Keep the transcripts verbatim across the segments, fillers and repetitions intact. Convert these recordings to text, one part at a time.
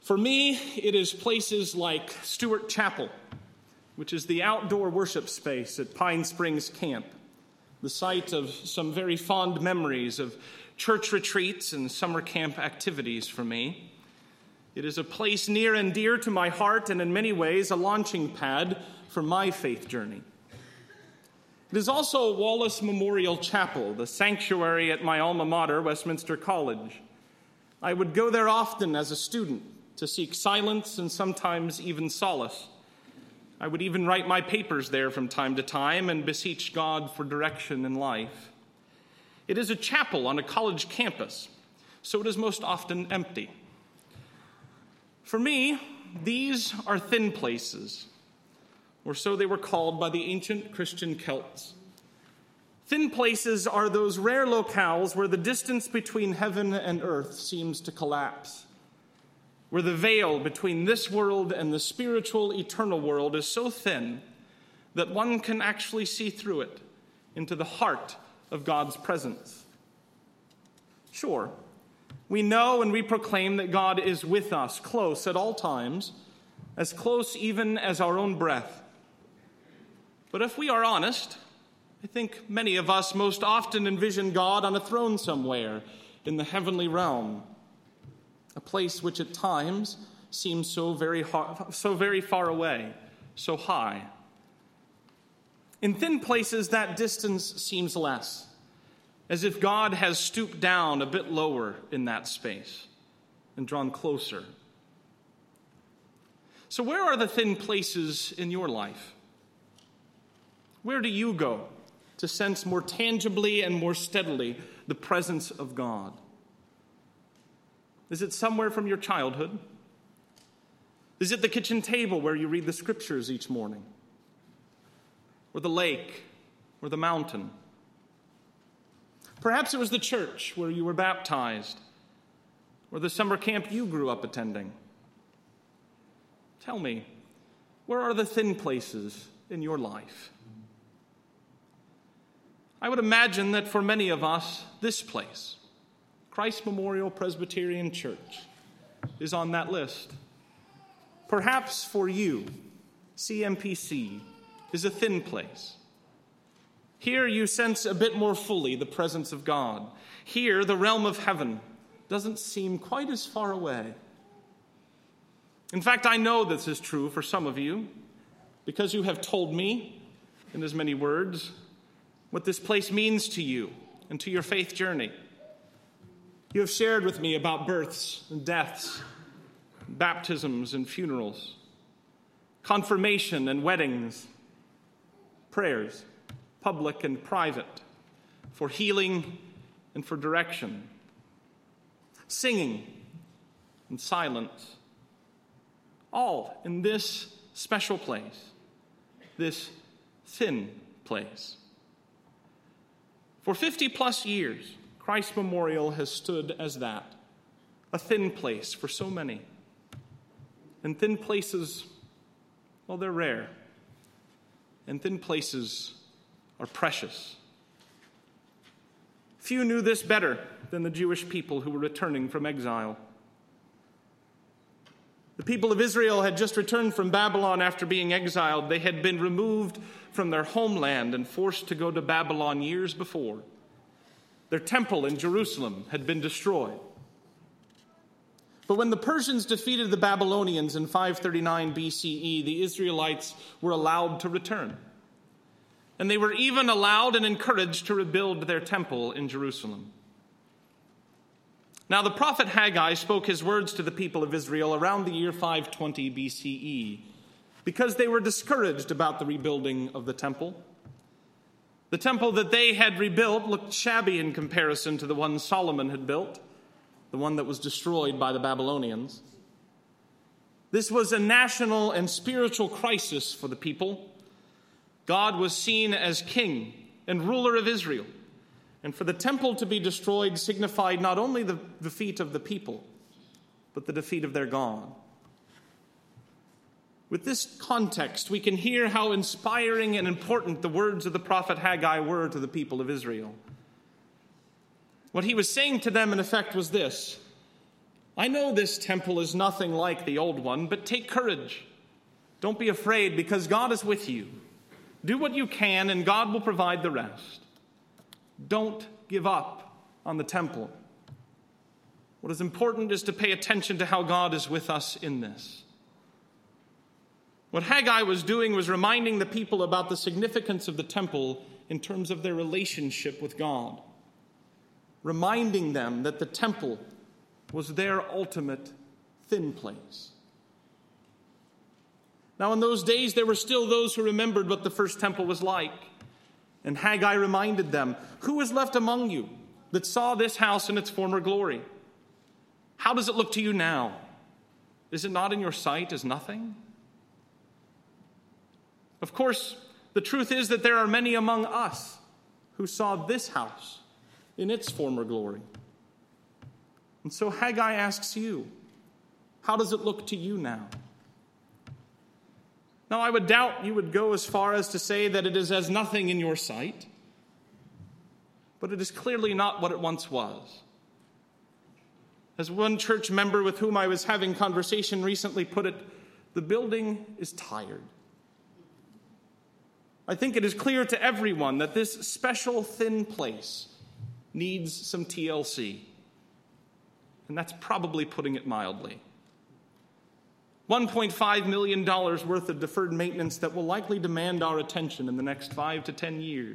For me, it is places like Stewart Chapel, which is the outdoor worship space at Pine Springs Camp, the site of some very fond memories of church retreats and summer camp activities for me. It is a place near and dear to my heart and in many ways a launching pad for my faith journey. It is also Wallace Memorial Chapel, the sanctuary at my alma mater, Westminster College. I would go there often as a student to seek silence and sometimes even solace. I would even write my papers there from time to time and beseech God for direction in life. It is a chapel on a college campus, so it is most often empty. For me, these are thin places, or so they were called by the ancient Christian Celts. Thin places are those rare locales where the distance between heaven and earth seems to collapse, where the veil between this world and the spiritual, eternal world is so thin that one can actually see through it into the heart of God's presence. Sure, we know and we proclaim that God is with us, close at all times, as close even as our own breath. But if we are honest, I think many of us most often envision God on a throne somewhere in the heavenly realm, a place which at times seems so very hard, so very far away, so high. In thin places, that distance seems less, as if God has stooped down a bit lower in that space and drawn closer. So where are the thin places in your life? Where do you go to sense more tangibly and more steadily the presence of God? Is it somewhere from your childhood? Is it the kitchen table where you read the scriptures each morning? Or the lake? Or the mountain? Perhaps it was the church where you were baptized, or the summer camp you grew up attending. Tell me, where are the thin places in your life? I would imagine that for many of us, this place, Christ Memorial Presbyterian Church, is on that list. Perhaps for you, C M P C is a thin place. Here you sense a bit more fully the presence of God. Here, the realm of heaven doesn't seem quite as far away. In fact, I know this is true for some of you because you have told me, in as many words, what this place means to you and to your faith journey. You have shared with me about births and deaths, baptisms and funerals, confirmation and weddings, prayers, public and private, for healing and for direction, singing and silence, all in this special place, this thin place. For fifty plus years, Christ Memorial has stood as that, a thin place for so many. And thin places, well, they're rare. And thin places are precious. Few knew this better than the Jewish people who were returning from exile. The people of Israel had just returned from Babylon after being exiled. They had been removed from their homeland and forced to go to Babylon years before. Their temple in Jerusalem had been destroyed. But when the Persians defeated the Babylonians in five thirty-nine B C E, the Israelites were allowed to return. And they were even allowed and encouraged to rebuild their temple in Jerusalem. Now the prophet Haggai spoke his words to the people of Israel around the year five twenty B C E because they were discouraged about the rebuilding of the temple. The temple that they had rebuilt looked shabby in comparison to the one Solomon had built, the one that was destroyed by the Babylonians. This was a national and spiritual crisis for the people. God was seen as king and ruler of Israel. And for the temple to be destroyed signified not only the defeat of the people, but the defeat of their God. With this context, we can hear how inspiring and important the words of the prophet Haggai were to the people of Israel. What he was saying to them, in effect, was this: I know this temple is nothing like the old one, but take courage. Don't be afraid, because God is with you. Do what you can, and God will provide the rest. Don't give up on the temple. What is important is to pay attention to how God is with us in this. What Haggai was doing was reminding the people about the significance of the temple in terms of their relationship with God. Reminding them that the temple was their ultimate thin place. Now, in those days, there were still those who remembered what the first temple was like. And Haggai reminded them, "Who is left among you that saw this house in its former glory? How does it look to you now? Is it not in your sight as nothing?" Of course, the truth is that there are many among us who saw this house in its former glory. And so Haggai asks you, how does it look to you now? Now, I would doubt you would go as far as to say that it is as nothing in your sight, but it is clearly not what it once was. As one church member with whom I was having conversation recently put it, the building is tired. I think it is clear to everyone that this special thin place needs some T L C. And that's probably putting it mildly. one point five million dollars worth of deferred maintenance that will likely demand our attention in the next five to ten years.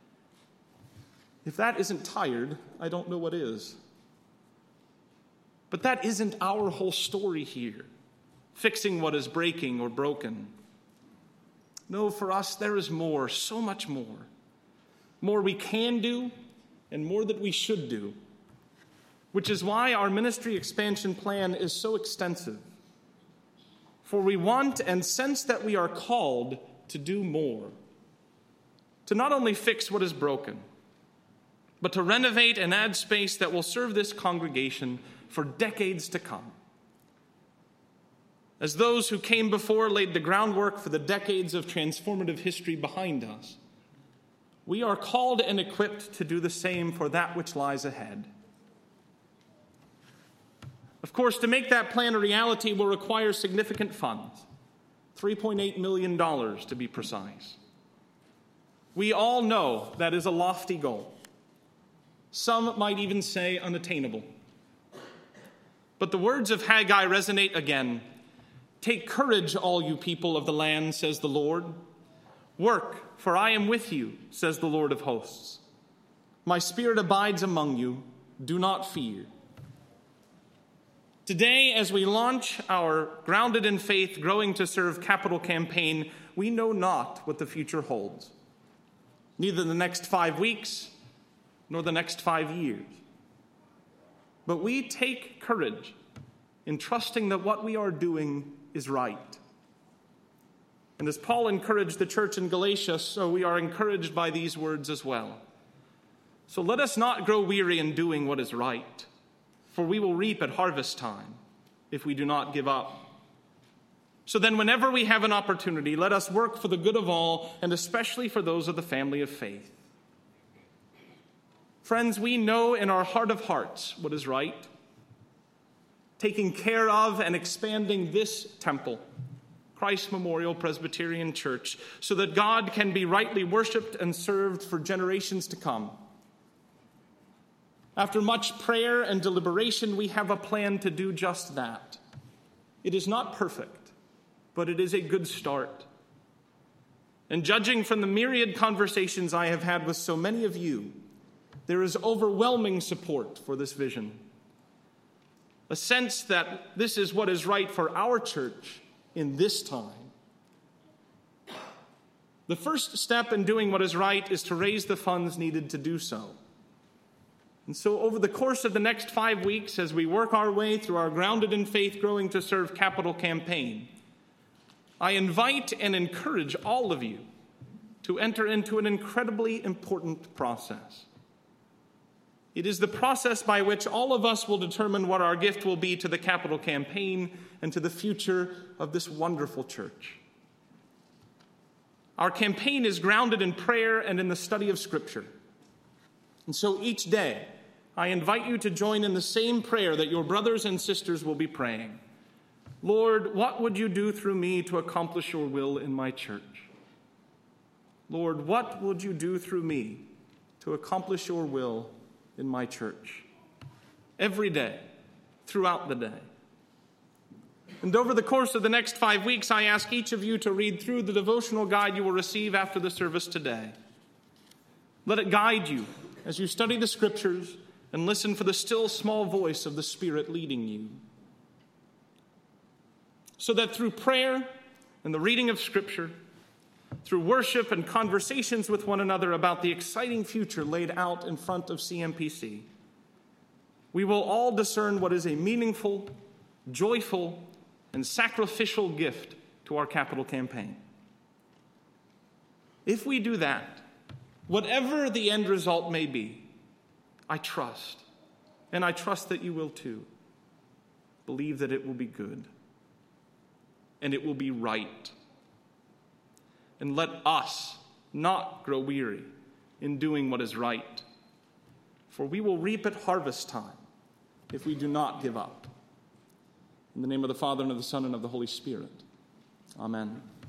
If that isn't tired, I don't know what is. But that isn't our whole story here, fixing what is breaking or broken. No, for us, there is more, so much more. More we can do and more that we should do, which is why our ministry expansion plan is so extensive. For we want and sense that we are called to do more, to not only fix what is broken, but to renovate and add space that will serve this congregation for decades to come. As those who came before laid the groundwork for the decades of transformative history behind us, we are called and equipped to do the same for that which lies ahead. Of course, to make that plan a reality will require significant funds, three point eight million dollars to be precise. We all know that is a lofty goal. Some might even say unattainable. But the words of Haggai resonate again. "Take courage, all you people of the land, says the Lord. Work, for I am with you, says the Lord of hosts. My spirit abides among you. Do not fear." Today, as we launch our Grounded in Faith, Growing to Serve capital campaign, we know not what the future holds. Neither the next five weeks, nor the next five years. But we take courage in trusting that what we are doing is right. And as Paul encouraged the church in Galatia, so we are encouraged by these words as well. So let us not grow weary in doing what is right, for we will reap at harvest time if we do not give up. So then whenever we have an opportunity, let us work for the good of all, and especially for those of the family of faith. Friends, we know in our heart of hearts what is right. Taking care of and expanding this temple, Christ Memorial Presbyterian Church, so that God can be rightly worshiped and served for generations to come. After much prayer and deliberation, we have a plan to do just that. It is not perfect, but it is a good start. And judging from the myriad conversations I have had with so many of you, there is overwhelming support for this vision. A sense that this is what is right for our church in this time. The first step in doing what is right is to raise the funds needed to do so. And so over the course of the next five weeks, as we work our way through our Grounded in Faith, Growing to Serve capital campaign, I invite and encourage all of you to enter into an incredibly important process. It is the process by which all of us will determine what our gift will be to the capital campaign and to the future of this wonderful church. Our campaign is grounded in prayer and in the study of Scripture. And so each day, I invite you to join in the same prayer that your brothers and sisters will be praying. Lord, what would you do through me to accomplish your will in my church? Lord, what would you do through me to accomplish your will in my church? Every day, throughout the day. And over the course of the next five weeks, I ask each of you to read through the devotional guide you will receive after the service today. Let it guide you as you study the Scriptures and listen for the still small voice of the Spirit leading you. So that through prayer and the reading of Scripture, through worship and conversations with one another about the exciting future laid out in front of C M P C, we will all discern what is a meaningful, joyful, and sacrificial gift to our capital campaign. If we do that, whatever the end result may be, I trust, and I trust that you will too, believe that it will be good, and it will be right. And let us not grow weary in doing what is right, for we will reap at harvest time if we do not give up. In the name of the Father, and of the Son, and of the Holy Spirit. Amen.